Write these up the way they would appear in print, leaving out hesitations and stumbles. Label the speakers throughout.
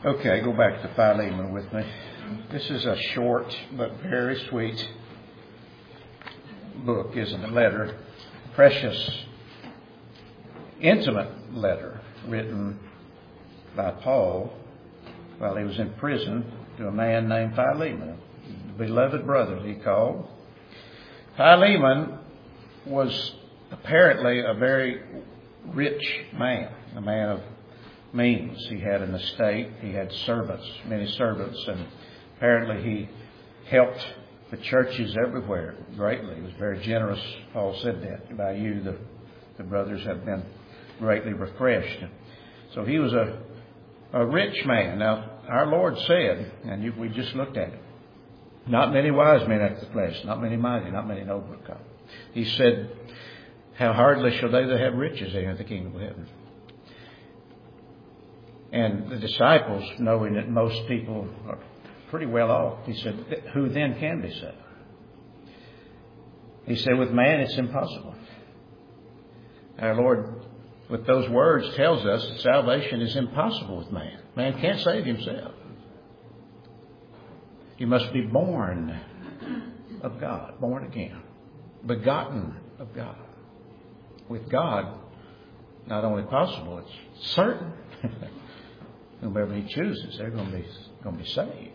Speaker 1: Okay, go back to Philemon with me. This is a short but very sweet book, isn't it? Letter. Precious, intimate letter written by Paul while he was in prison to a man named Philemon, the beloved brother he called. Philemon was apparently a very rich man, a man of means. He had an estate, he had servants, many servants, and apparently he helped the churches everywhere greatly. He was very generous. Paul said that. By you, the brothers have been greatly refreshed. So he was a rich man. Now, our Lord said, and we just looked at it, not many wise men after the flesh, not many mighty, not many noble. He said, how hardly shall they that have riches enter the kingdom of heaven. And the disciples, knowing that most people are pretty well off, he said, who then can be saved? He said, with man it's impossible. Our Lord, with those words, tells us that salvation is impossible with man. Man can't save himself. You must be born of God, born again, begotten of God. With God, not only possible, it's certain. Whomever he chooses, they're going to be saved.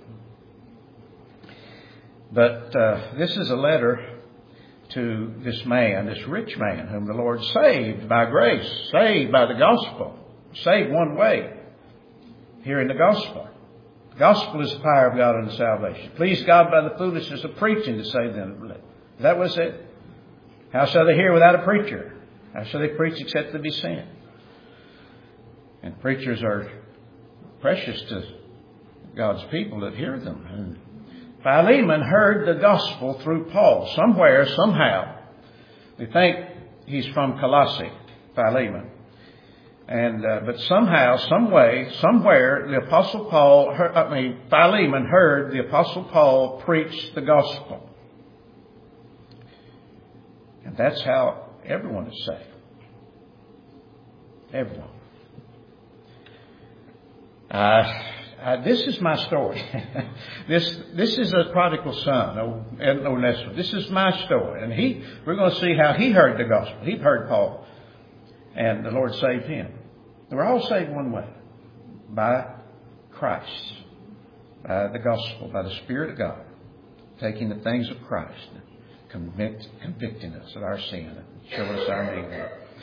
Speaker 1: But this is a letter to this man, this rich man, whom the Lord saved by grace, saved by the gospel, saved one way, hearing the gospel. The gospel is the power of God unto salvation. Please God by the foolishness of preaching to save them that believe. Is that what it said? How shall they hear without a preacher? How shall they preach except they be sent? And preachers are precious to God's people that hear them. And Philemon heard the gospel through Paul. Somewhere, somehow. We think he's from Colossae, Philemon. And but somehow, some way, somewhere, the Apostle Philemon heard the Apostle Paul preach the gospel. And that's how everyone is saved. Everyone. This is my story. This is a prodigal son, Onesimus. This is my story. And we're going to see how he heard the gospel. He heard Paul. And the Lord saved him. We're all saved one way. By Christ. By the gospel. By the Spirit of God. Taking the things of Christ. Convicting us of our sin. And showing us our need.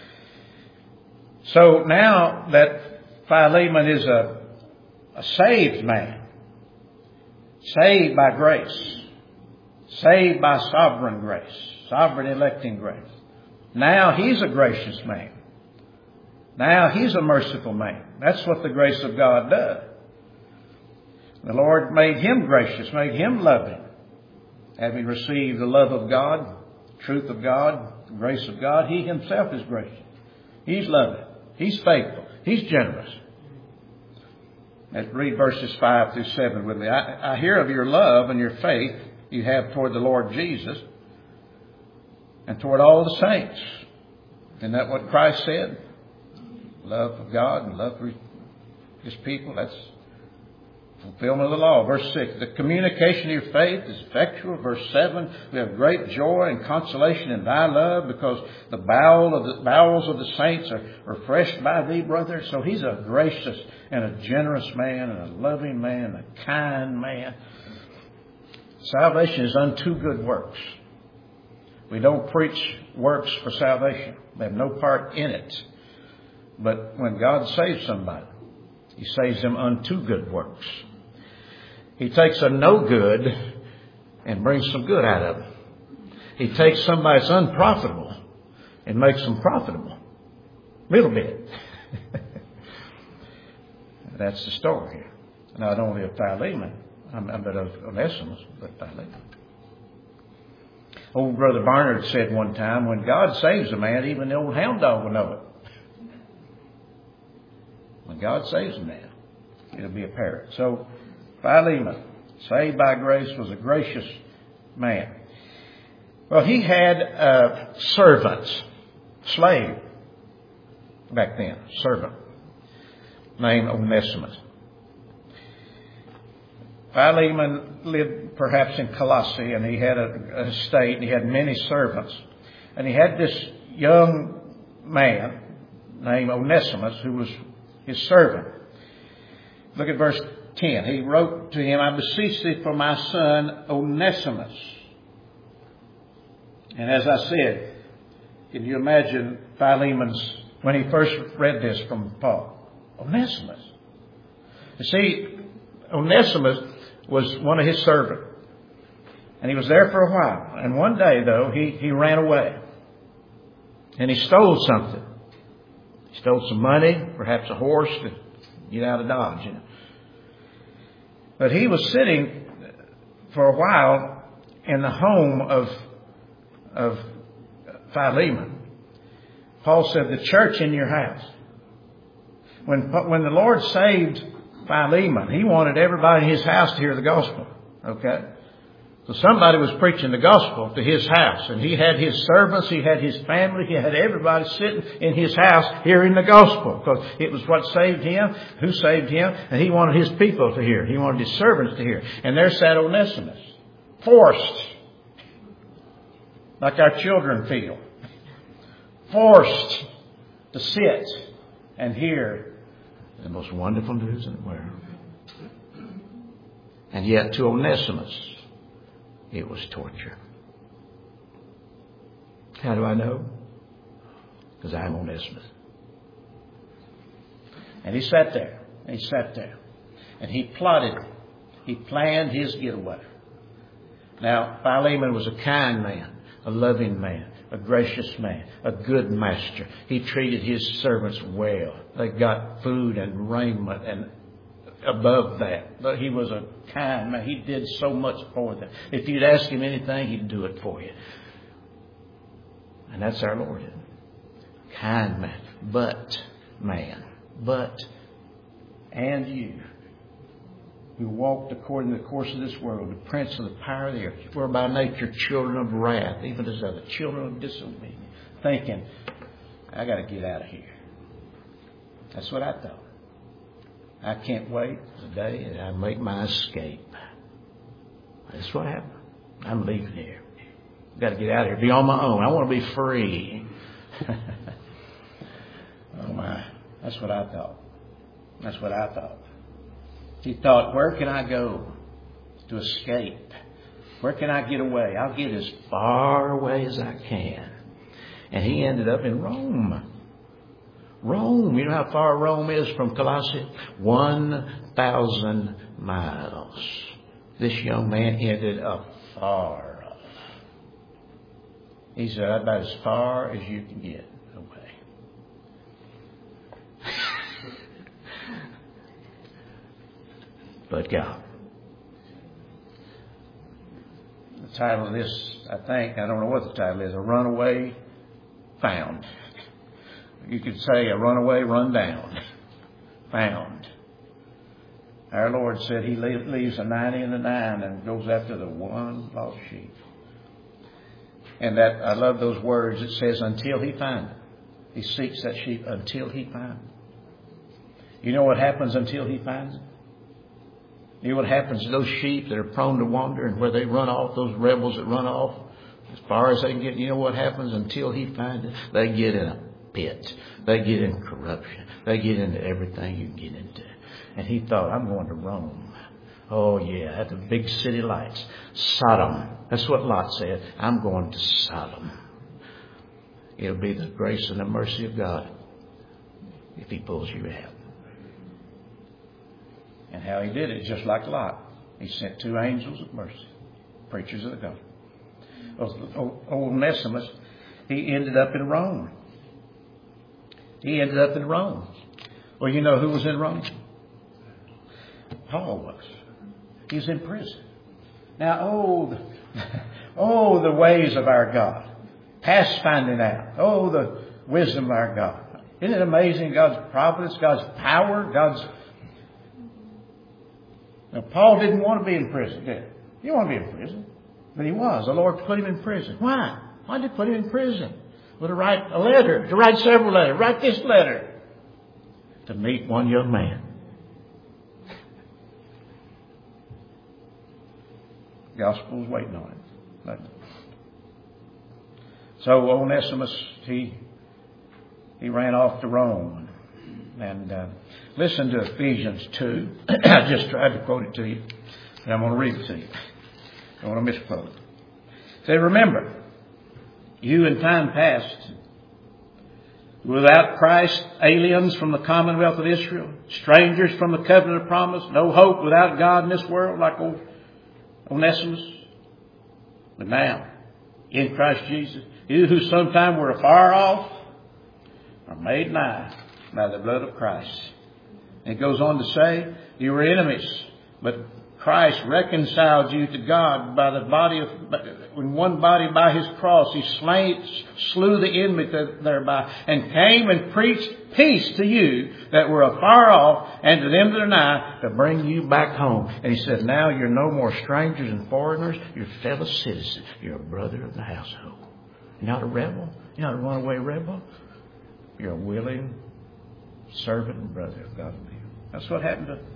Speaker 1: So now that Philemon is a saved man, saved by grace, saved by sovereign grace, sovereign electing grace. Now he's a gracious man. Now he's a merciful man. That's what the grace of God does. The Lord made him gracious, made him loving. Having received the love of God, truth of God, the grace of God, he himself is gracious. He's loving. He's faithful. He's generous. Let's read verses 5 through 7 with me. I hear of your love and your faith you have toward the Lord Jesus and toward all the saints. Isn't that what Christ said? Love of God and love for His people. That's fulfillment of the law. Verse 6. The communication of your faith is effectual. Verse 7. We have great joy and consolation in thy love because the bowels of the saints are refreshed by thee, brother. So he's a gracious and a generous man and a loving man, a kind man. Salvation is unto good works. We don't preach works for salvation. They have no part in it. But when God saves somebody, He saves them unto good works. He takes a no good and brings some good out of it. He takes somebody that's unprofitable and makes them profitable. Little bit. That's the story here. Not only of Philemon, but of Onesimus, but Philemon. Old Brother Barnard said one time, when God saves a man, even the old hound dog will know it. When God saves a man, it'll be apparent. So, Philemon, saved by grace, was a gracious man. Well, he had servants, slave, back then, servant, named Onesimus. Philemon lived perhaps in Colossae, and he had an estate, and he had many servants. And he had this young man named Onesimus, who was his servant. Look at verse 10. He wrote to him, I beseech thee for my son Onesimus. And as I said, can you imagine Philemon's, when he first read this from Paul? Onesimus. You see, Onesimus was one of his servants. And he was there for a while. And one day, though, he ran away. And he stole something. He stole some money, perhaps a horse, to get out of Dodge. But he was sitting for a while in the home of Philemon. Paul said, the church in your house. When the Lord saved Philemon, he wanted everybody in his house to hear the gospel. Okay? So somebody was preaching the gospel to his house. And he had his servants, he had his family, he had everybody sitting in his house hearing the gospel. Because it was what saved him, who saved him, and he wanted his people to hear. He wanted his servants to hear. And there sat Onesimus, forced, like our children feel, forced to sit and hear the most wonderful news in the world. And yet to Onesimus, it was torture. How do I know? Because I'm Onesimus. And he sat there. And he sat there. And he plotted. He planned his getaway. Now, Philemon was a kind man, a loving man, a gracious man, a good master. He treated his servants well. They got food and raiment and above that. But he was a kind man. He did so much for them. If you'd ask him anything, he'd do it for you. And that's our Lord. Kind man. But and you, who walked according to the course of this world, the prince of the power of the earth, were by nature children of wrath, even as other children of disobedience, thinking, I got to get out of here. That's what I thought. I can't wait the day that I make my escape. That's what happened. I'm leaving here. I've got to get out of here. Be on my own. I want to be free. Oh my. That's what I thought. That's what I thought. He thought, where can I go to escape? Where can I get away? I'll get as far away as I can. And he ended up in Rome. Rome, you know how far Rome is from Colossae? 1,000 miles. This young man ended up far off. He said, about as far as you can get away. But God. The title of this, I don't know what the title is, A Runaway Found. You could say a runaway run down. Found. Our Lord said He leaves the 90 and the 9 and goes after the one lost sheep. And that, I love those words. It says, until He finds it. He seeks that sheep until He finds it. You know what happens until He finds it? You know what happens to those sheep that are prone to wander and where they run off, those rebels that run off as far as they can get? You know what happens until He finds it? They get in a pit. They get in corruption. They get into everything you can get into. And he thought, I'm going to Rome. Oh yeah, at the big city lights. Sodom. That's what Lot said. I'm going to Sodom. It'll be the grace and the mercy of God if He pulls you out. And how He did it, just like Lot. He sent 2 angels of mercy, preachers of the gospel. Old Onesimus, he ended up in Rome. He ended up in Rome. Well, you know who was in Rome? Paul was. He was in prison. Now, the ways of our God. Past finding out. Oh, the wisdom of our God. Isn't it amazing? God's providence, God's power, Now, Paul didn't want to be in prison, did he? He didn't want to be in prison. But he was. The Lord put him in prison. Why? Why did He put him in prison? Well, to write a letter, to write several letters, write this letter, to meet one young man. Gospel's waiting on him. So Onesimus, he ran off to Rome. And listen to Ephesians 2. I just tried to quote it to you, and I'm going to read it to you. I don't want to misquote it. It says, remember, you in time past, without Christ, aliens from the commonwealth of Israel, strangers from the covenant of promise, no hope, without God in this world, like old Onesimus. But now, in Christ Jesus, you who sometime were afar off are made nigh by the blood of Christ. And it goes on to say, you were enemies, but Christ reconciled you to God by the body of, in one body by His cross. He slew the enemy thereby, and came and preached peace to you that were afar off, and to them that are nigh, to bring you back home. And He said, now you're no more strangers and foreigners. You're fellow citizens. You're a brother of the household. You're not a rebel. You're not a runaway rebel. You're a willing servant and brother of God. That's what happened to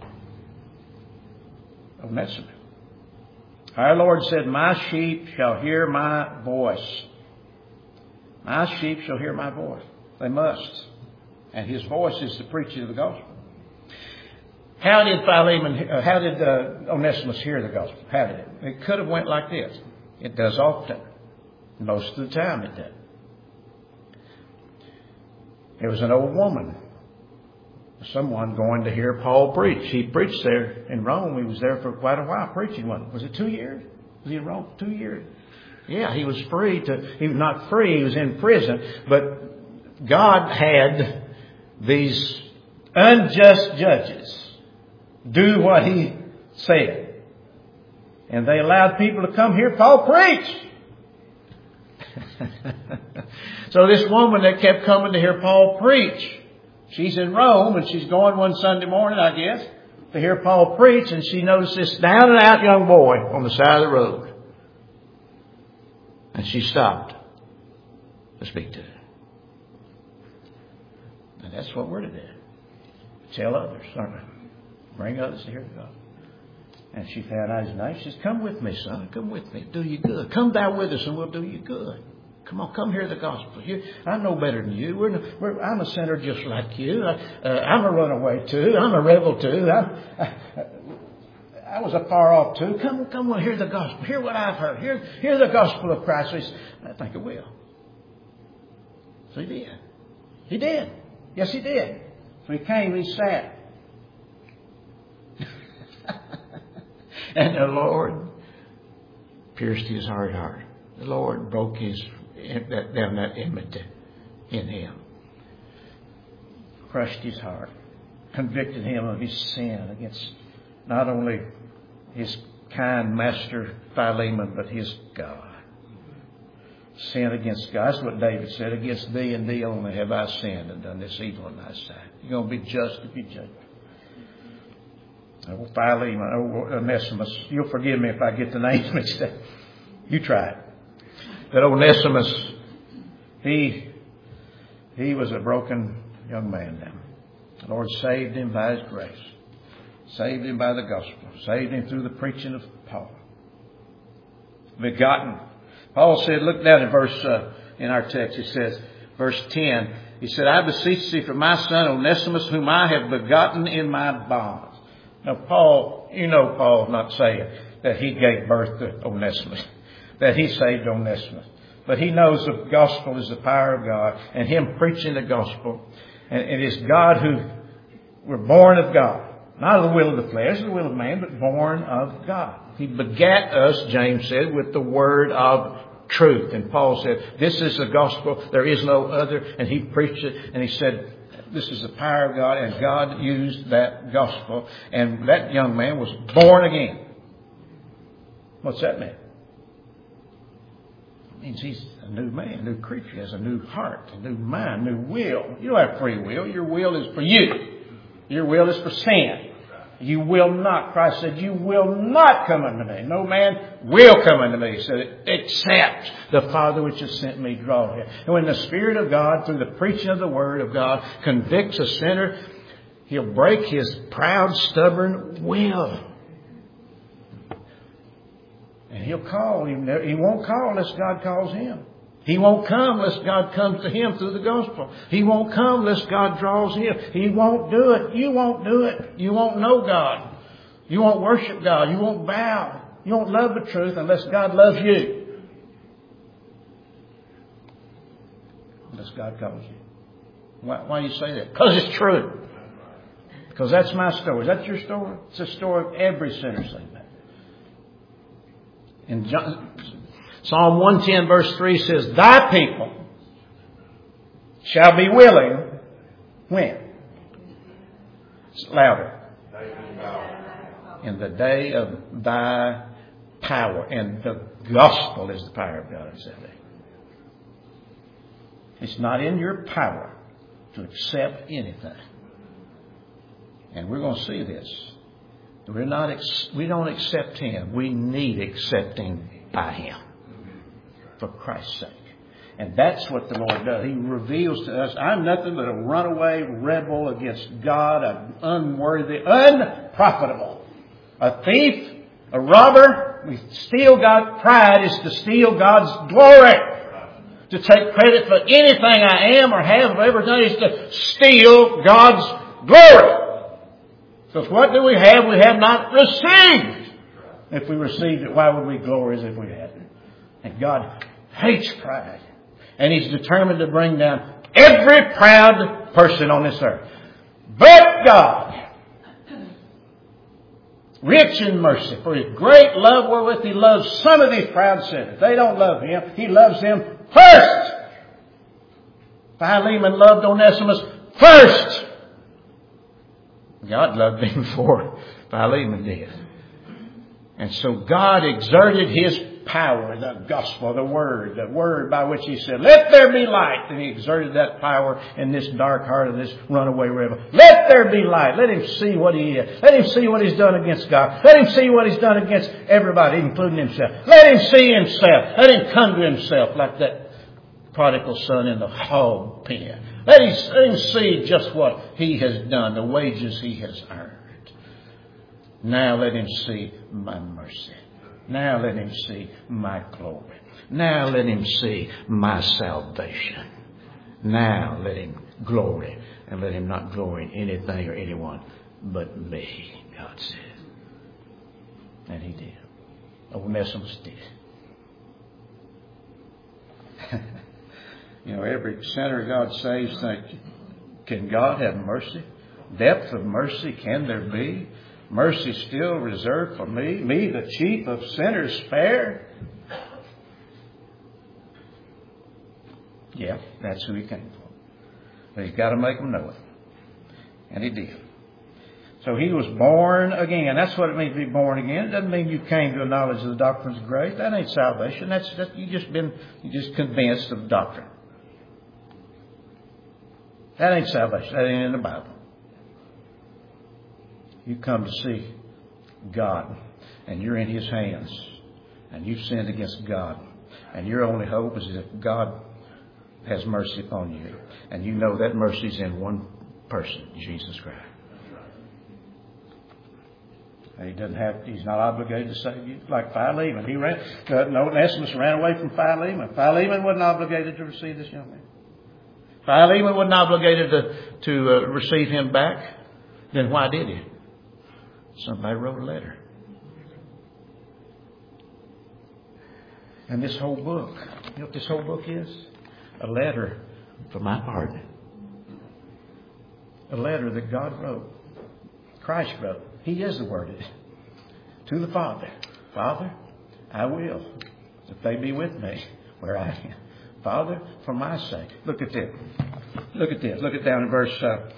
Speaker 1: Onesimus. Our Lord said, my sheep shall hear my voice. My sheep shall hear my voice. They must. And His voice is the preaching of the gospel. How did Onesimus hear the gospel? How did it? It could have went like this. It does often. Most of the time it does. There was an old woman, someone going to hear Paul preach. He preached there in Rome. He was there for quite a while preaching. Was it 2 years? Was he in Rome 2 years? Yeah, he was free to. He was not free. He was in prison. But God had these unjust judges do what He said, and they allowed people to come hear Paul preach. So this woman that kept coming to hear Paul preach, she's in Rome, and she's going one Sunday morning, I guess, to hear Paul preach, and she noticed this down and out young boy on the side of the road. And she stopped to speak to him. And that's what we're to do. Tell others, aren't we? Bring others to hear God. And she found out his name. She says, come with me, son. Come with me. Do you good. Come down with us and we'll do you good. Come on, come hear the gospel. I'm no better than you. I'm a sinner just like you. I'm a runaway too. I'm a rebel too. I was a far off too. Come on, hear the gospel. Hear what I've heard. Hear the gospel of Christ. He said, I think I will. So he did. He did. Yes, he did. So he came, he sat. And the Lord pierced his hard heart. The Lord broke that enmity in him. Crushed his heart. Convicted him of his sin against not only his kind master Philemon, but his God. Sin against God. That's what David said. Against thee and thee only have I sinned and done this evil in thy sight. You're going to be just if you judge. Oh, Philemon, oh, Onesimus. You'll forgive me if I get the names mixed up. You try it. That Onesimus, he was a broken young man now. The Lord saved him by His grace. Saved him by the gospel. Saved him through the preaching of Paul. Begotten. Paul said, look down at verse, in our text, it says, verse 10. He said, I beseech thee for my son Onesimus, whom I have begotten in my bonds. Now, Paul, Paul's not saying that he gave birth to Onesimus, that he saved Onesimus. But he knows the gospel is the power of God, and him preaching the gospel. And it is God who we're born of God. Not of the will of the flesh, the will of man, but born of God. He begat us, James said, with the word of truth. And Paul said, this is the gospel. There is no other. And he preached it. And he said, this is the power of God. And God used that gospel. And that young man was born again. What's that mean? It means he's a new man, a new creature. He has a new heart, a new mind, new will. You don't have free will. Your will is for you. Your will is for sin. You will not, Christ said, you will not come unto me. No man will come unto me. He said, except the Father which has sent me draw him. And when the Spirit of God, through the preaching of the Word of God, convicts a sinner, He'll break his proud, stubborn will. And He'll call. He won't call unless God calls Him. He won't come unless God comes to him through the gospel. He won't come unless God draws him. He won't do it. You won't do it. You won't know God. You won't worship God. You won't bow. You won't love the truth unless God loves you. Unless God calls you. Why do you say that? Because it's true. Because that's my story. Is that your story? It's the story of every sinner saying that. In Psalm 110 verse 3 says, Thy people shall be willing. When? It's louder. In the day of Thy power. And the gospel is the power of God. It's not in your power to accept anything. And we're going to see this. We don't accept Him. We need accepting by Him. For Christ's sake. And that's what the Lord does. He reveals to us, I'm nothing but a runaway rebel against God, an unworthy, unprofitable, a thief, a robber. We steal God's pride is to steal God's glory. To take credit for anything I am or have ever done is to steal God's glory. Because what do we have? We have not received. If we received it, why would we glory as if we hadn't? And God hates pride. And He's determined to bring down every proud person on this earth. But God, rich in mercy, for His great love wherewith He loves some of these proud sinners. They don't love Him. He loves them first. Philemon loved Onesimus first. God loved him before Philemon did. And so God exerted His power, the gospel, the word by which He said, let there be light. And He exerted that power in this dark heart of this runaway rebel. Let there be light. Let him see what he is. Let him see what he's done against God. Let him see what he's done against everybody, including himself. Let him see himself. Let him come to himself like that prodigal son in the hog pen. Let him see just what he has done, the wages he has earned. Now let him see my mercy. Now let him see my glory. Now let him see my salvation. Now let him glory. And let him not glory in anything or anyone but me, God said. And He did. Onesimus did. Every sinner God saves, can God have mercy? Depth of mercy can there be? Mercy still reserved for me the chief of sinners spare. Yeah, that's who He came for. But He's got to make them know it. And He did. So He was born again. That's what it means to be born again. It doesn't mean you came to a knowledge of the doctrines of grace. That ain't salvation. That's you just convinced of doctrine. That ain't salvation. That ain't in the Bible. You come to see God, and you're in His hands, and you've sinned against God, and your only hope is if God has mercy upon you, and you know that mercy is in one person, Jesus Christ. He's not obligated to save you. Like Philemon, Onesimus ran away from Philemon. Philemon wasn't obligated to receive this young man. Philemon wasn't obligated to receive him back. Then why did he? Somebody wrote a letter. And this whole book, you know what this whole book is? A letter for my pardon. A letter that God wrote. Christ wrote. He is the Word. To the Father. Father, I will, if they be with me where I am. Father, for my sake. Look at this. Look at this. Look at down in verse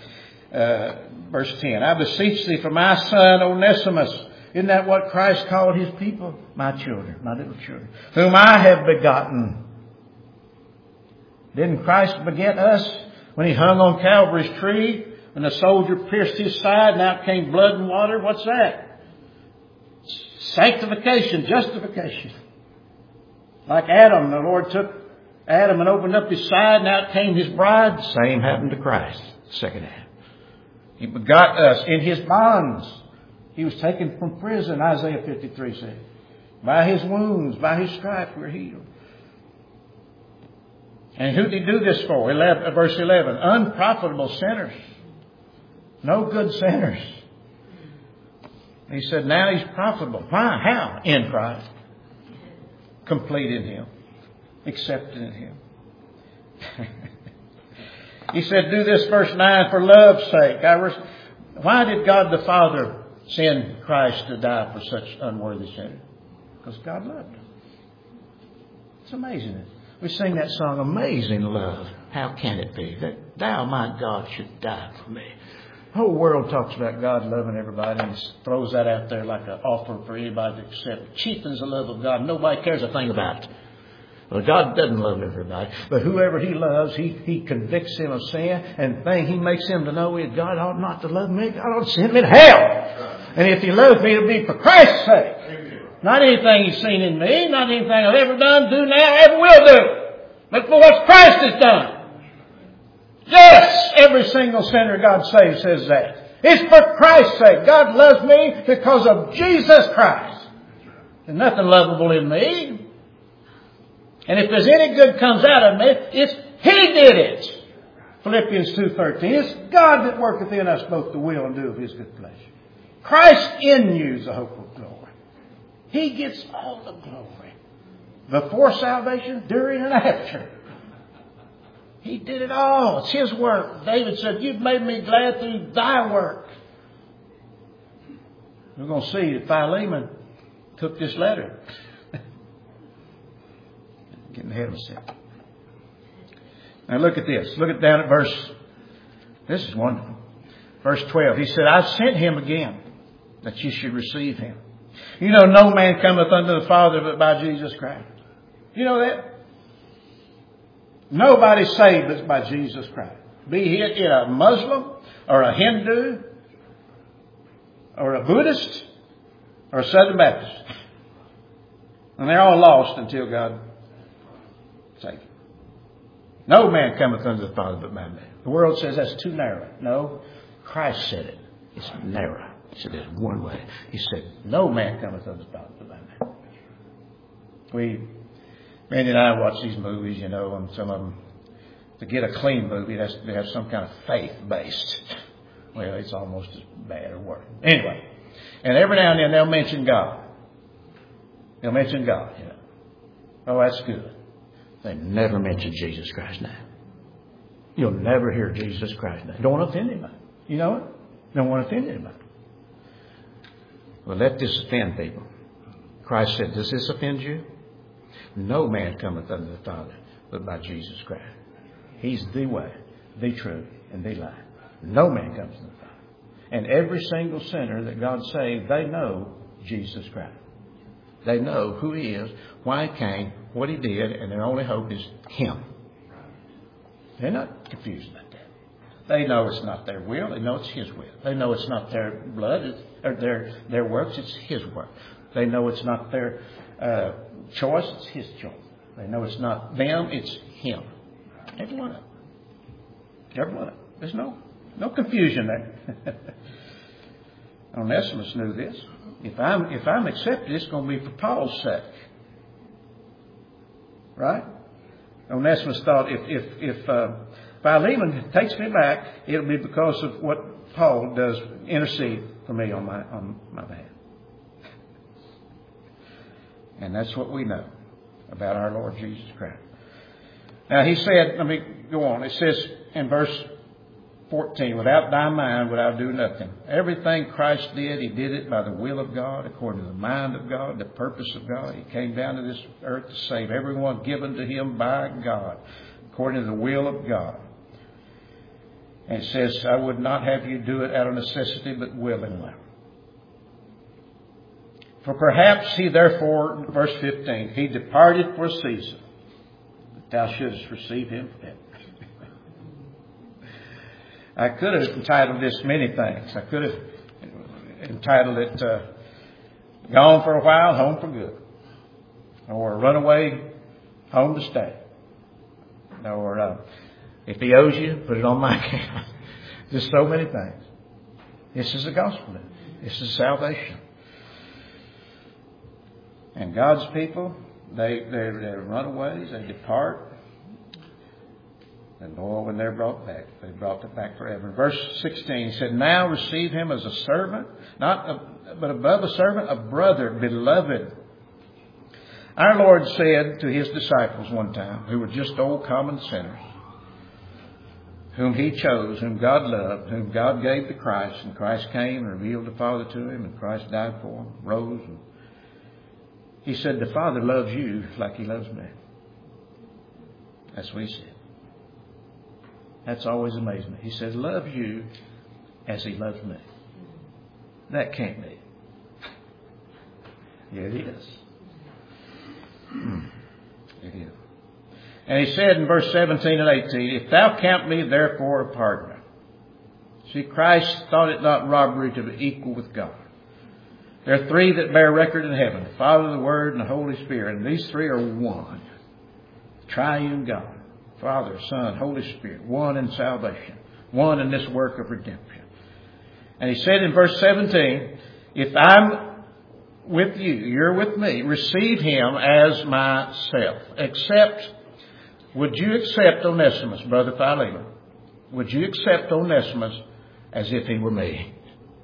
Speaker 1: 10. I beseech thee for my son Onesimus. Isn't that what Christ called His people? My children, my little children, whom I have begotten. Didn't Christ beget us when He hung on Calvary's tree? When the soldier pierced His side and out came blood and water? What's that? Sanctification, justification. Like Adam, the Lord took Adam and opened up his side and out came His bride. Same happened to Christ. Second half. He begot us in His bonds. He was taken from prison, Isaiah 53 says. By His wounds, by His stripes, we're healed. And who did He do this for? Verse 11. Unprofitable sinners. No good sinners. He said, now He's profitable. Why? How? In Christ. Complete in Him. Accepted in Him. He said, do this, verse 9, for love's sake. Why did God the Father send Christ to die for such unworthy sinners? Because God loved them. It's amazing. We sing that song, Amazing Love. How can it be that thou, my God, should die for me? The whole world talks about God loving everybody and throws that out there like an offer for anybody to accept. It cheapens the love of God. Nobody cares a thing about it. Well, God doesn't love everybody. But whoever He loves, He convicts him of sin. And the thing He makes him to know is God ought not to love me. God ought to send me to hell. And if He loves me, it'll be for Christ's sake. Not anything He's seen in me. Not anything I've ever done, do now, ever will do. But for what Christ has done. Yes, every single sinner God saves says that. It's for Christ's sake. God loves me because of Jesus Christ. There's nothing lovable in me. And if there's any good comes out of me, it's He did it. Philippians 2:13. It's God that worketh in us both to will and do of His good pleasure. Christ in you is the hope of glory. He gets all the glory. Before salvation, during and after. He did it all. It's His work. David said, you've made me glad through thy work. We're going to see that Philemon took this letter. Getting ahead of myself. Now look at this. Look at down at verse. This is wonderful. Verse 12. He said, I've sent him again, that you should receive him. You know, no man cometh unto the Father but by Jesus Christ. You know that? Nobody's saved but by Jesus Christ. Be he a Muslim or a Hindu or a Buddhist or a Southern Baptist. And they're all lost until God saves them. No man cometh unto the Father but by me. The world says that's too narrow. No, Christ said it. It's narrow. He said there's one way. He said, no man cometh unto the Father but by me. Randy and I watch these movies, you know, and some of them, to get a clean movie, it has to have some kind of faith-based. Well, it's almost as bad or worse. Anyway, and every now and then they'll mention God. They'll mention God, you know. Oh, that's good. They never mention Jesus Christ now. You'll never hear Jesus Christ now. Don't want to offend anybody. You know it? Don't want to offend anybody. Well, let this offend people. Christ said, does this offend you? No man cometh unto the Father but by Jesus Christ. He's the way, the truth, and the life. No man comes to the Father. And every single sinner that God saved, they know Jesus Christ. They know who He is, why He came, what He did, and their only hope is Him. They're not confused about that. They know it's not their will. They know it's His will. They know it's not their blood or their works. It's His work. They know it's not their choice. It's His choice. They know it's not them. It's Him. Every one of them. Every one of them. There's no confusion there. Onesimus knew this. If I'm accepted, it's going to be for Paul's sake. Right? Onesimus thought if Philemon takes me back, it'll be because of what Paul does intercede for me on my behalf. And that's what we know about our Lord Jesus Christ. Now he said, let me go on. It says in verse 14, without thy mind would I do nothing. Everything Christ did, He did it by the will of God, according to the mind of God, the purpose of God. He came down to this earth to save everyone given to Him by God, according to the will of God. And it says, I would not have you do it out of necessity, but willingly. For perhaps He therefore, verse 15, He departed for a season, that thou shouldest receive Him. I could have entitled this many things. I could have entitled it Gone for a While, Home for Good. Or Run Away, Home to Stay. Or if He owes you, put it on my account. Just so many things. This is the gospel. This is salvation. And God's people, they run away, they depart. And boy, when they're brought back, they brought it back forever. Verse 16 he said, now receive him as a servant, but above a servant, a brother, beloved. Our Lord said to his disciples one time, who were just old common sinners, whom he chose, whom God loved, whom God gave to Christ, and Christ came and revealed the Father to him, and Christ died for him, rose. And he said, the Father loves you like he loves me. That's what he said. That's always amazed me. He says, love you as he loves me. That can't be. Yeah, it is. It is. And he said in verse 17 and 18, if thou count me therefore a pardoner. See, Christ thought it not robbery to be equal with God. There are three that bear record in heaven, the Father, the Word, and the Holy Spirit. And these three are one. Triune God. Father, Son, Holy Spirit. One in salvation. One in this work of redemption. And he said in verse 17, if I'm with you, you're with me, receive him as myself. Would you accept Onesimus, Brother Philemon? Would you accept Onesimus as if he were me?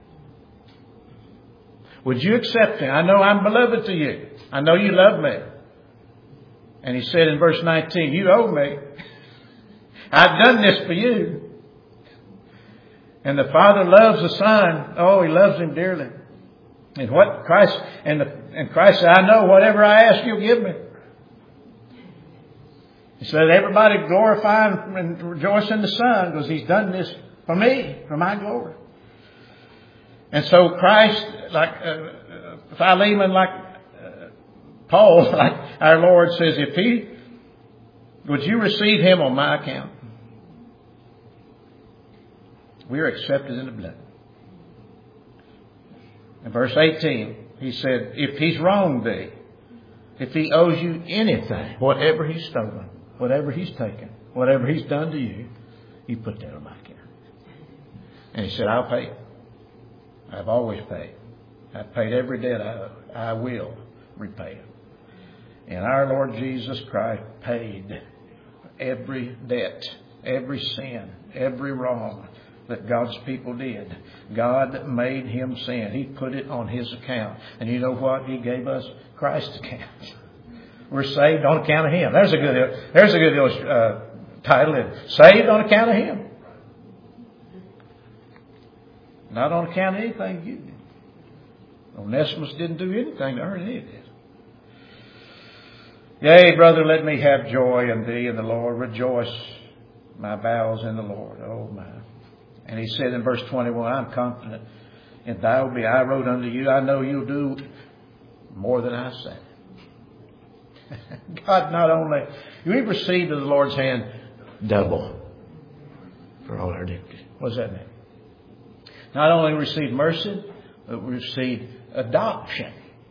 Speaker 1: Would you accept him? I know I'm beloved to you. I know you love me. And he said in verse 19, you owe me. I've done this for you. And the Father loves the Son. Oh, he loves him dearly. And what Christ and Christ said, I know whatever I ask you'll give me. He said, everybody glorify and rejoice in the Son because he's done this for me, for my glory. And so Christ, like Philemon, like Paul, like our Lord says, would you receive him on my account? We are accepted in the blood. In verse 18, he said, if he's wronged thee, if he owes you anything, whatever he's stolen, whatever he's taken, whatever he's done to you, you put that on my account. And he said, I'll pay. I've always paid. I've paid every debt I owe. I will repay it. And our Lord Jesus Christ paid every debt, every sin, every wrong that God's people did. God made him sin. He put it on his account. And you know what? He gave us Christ's account. We're saved on account of him. There's a good title. Saved on account of him. Not on account of anything you did. Onesimus didn't do anything to earn any of this. Yea, brother, let me have joy in thee in the Lord. Rejoice my bowels in the Lord. Oh, my. And he said in verse 21, I'm confident in thy will be. I wrote unto you, I know you'll do more than I say. God not only, we've received of the Lord's hand double for all our iniquity. What does that mean? Not only received mercy, but we received adoption.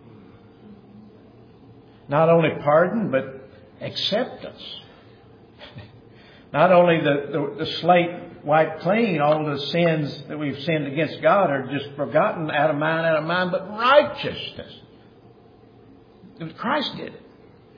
Speaker 1: Not only pardon, but acceptance. Not only the slate wiped clean, all the sins that we've sinned against God are just forgotten out of mind, but righteousness. Christ did it.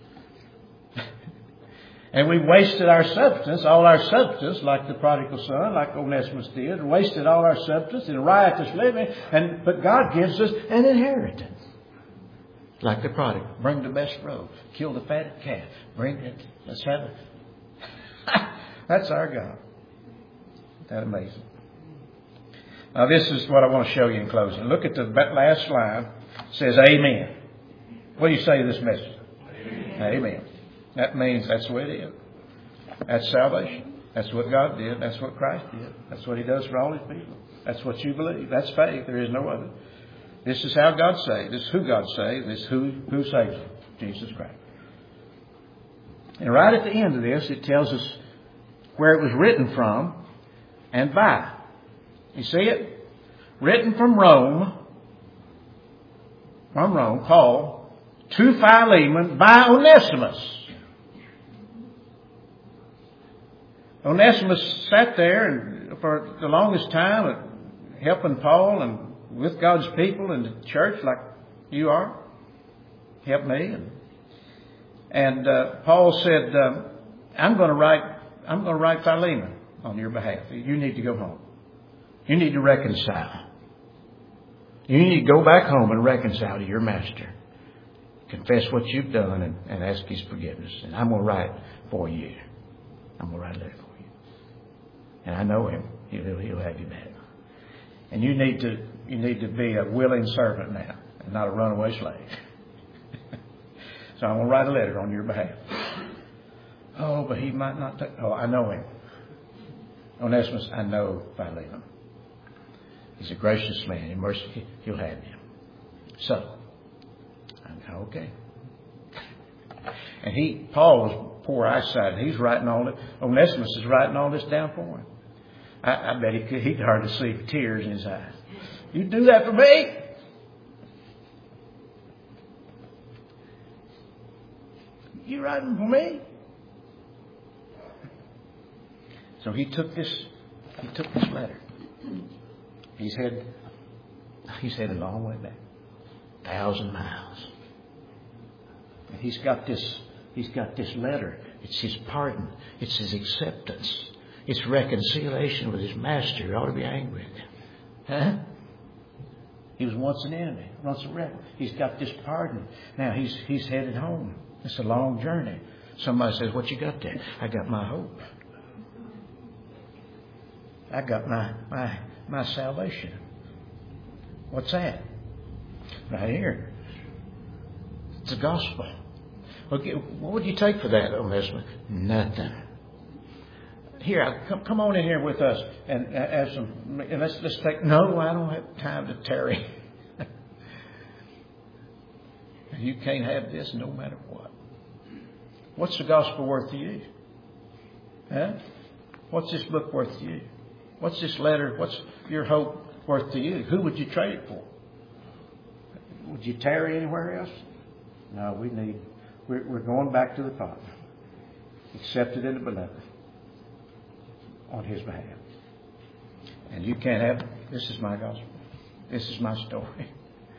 Speaker 1: And we wasted our substance, all our substance, like the prodigal son, like Onesimus did, wasted all our substance in riotous living, but God gives us an inheritance. Like the prodigal. Bring the best robe. Kill the fatted calf. Bring it. Let's have it. That's our God. Isn't that amazing? Now this is what I want to show you in closing. Look at the last slide. It says Amen. What do you say to this message? Amen. Amen. That means that's the way it is. That's salvation. That's what God did. That's what Christ did. That's what he does for all his people. That's what you believe. That's faith. There is no other. This is how God saved. This is who God saved. This is who saves him. Jesus Christ. And right at the end of this, it tells us where it was written from and by. You see it? Written from Rome, Paul, to Philemon by Onesimus. Onesimus sat there and for the longest time helping Paul and with God's people and the church like you are. help me. And Paul said, I'm going to write Philemon on your behalf. You need to go home. You need to reconcile. You need to go back home and reconcile to your master. Confess what you've done and ask his forgiveness. And I'm going to write for you. I'm going to write a letter for you. And I know him. He'll have you back. And you need to be a willing servant now and not a runaway slave. So I'm going to write a letter on your behalf. Oh, but he might not take... Oh, I know him. Onesimus, I know Philemon. He's a gracious man. In mercy, he'll have you. So, okay. And Paul was poor eyesight. He's writing all it. Onesimus is writing all this down for him. I bet he'd hardly see tears in his eyes. You do that for me? You writing for me? So he took this letter. He's headed a long way back. 1,000 miles. And he's got this letter. It's his pardon. It's his acceptance. It's reconciliation with his master. He ought to be angry with him. Huh? He was once an enemy, once a rebel. He's got this pardon. Now he's headed home. It's a long journey. Somebody says, what you got there? I got my hope. I got my salvation. What's that? Right here. It's the gospel. Okay, what would you take for that, Onesimus? Nothing. Here, come on in here with us and have some. And let's take. No, I don't have time to tarry. You can't have this no matter what. What's the gospel worth to you? Huh? What's this book worth to you? What's this letter? What's your hope worth to you? Who would you trade it for? Would you tarry anywhere else? No, we're going back to the Father. Accepted in the beloved. On his behalf. And you can't have it. This is my gospel. This is my story.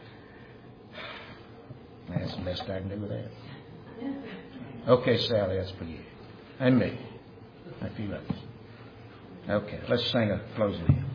Speaker 1: That's the best I can do with that. Okay, Sally, that's for you. And me. If you love us. Okay, let's sing a closing hymn.